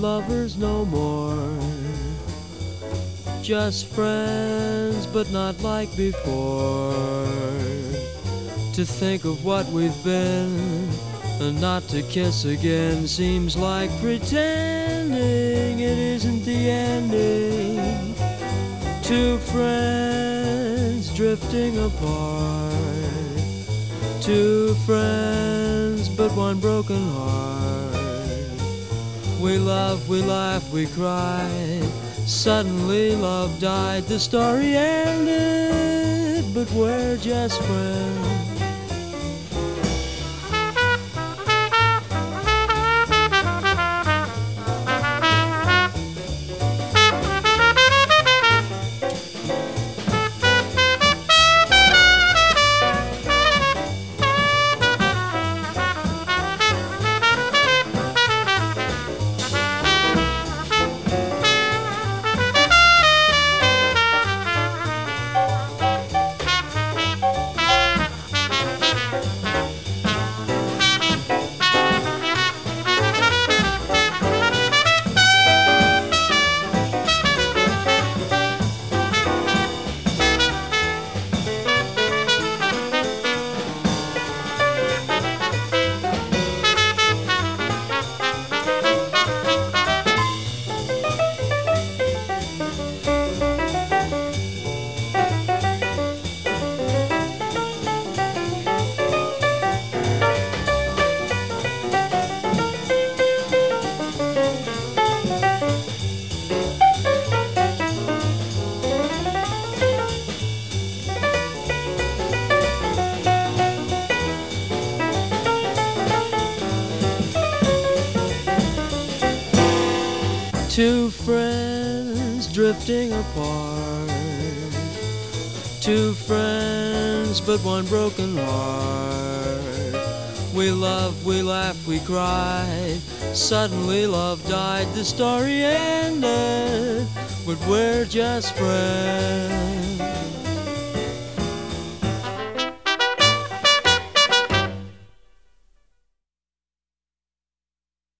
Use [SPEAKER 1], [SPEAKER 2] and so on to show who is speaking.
[SPEAKER 1] lovers no more, just friends but not like before. To think of what we've been and not to kiss again seems like pretending it isn't the ending. Two friends drifting apart, two friends but one broken heart. We love, we laugh, we cry. Suddenly love died, the story ended, but we're just friends. Two friends drifting apart, two friends but one broken heart. We love, we laugh, we cry. Suddenly love died, the story ended, but we're just friends.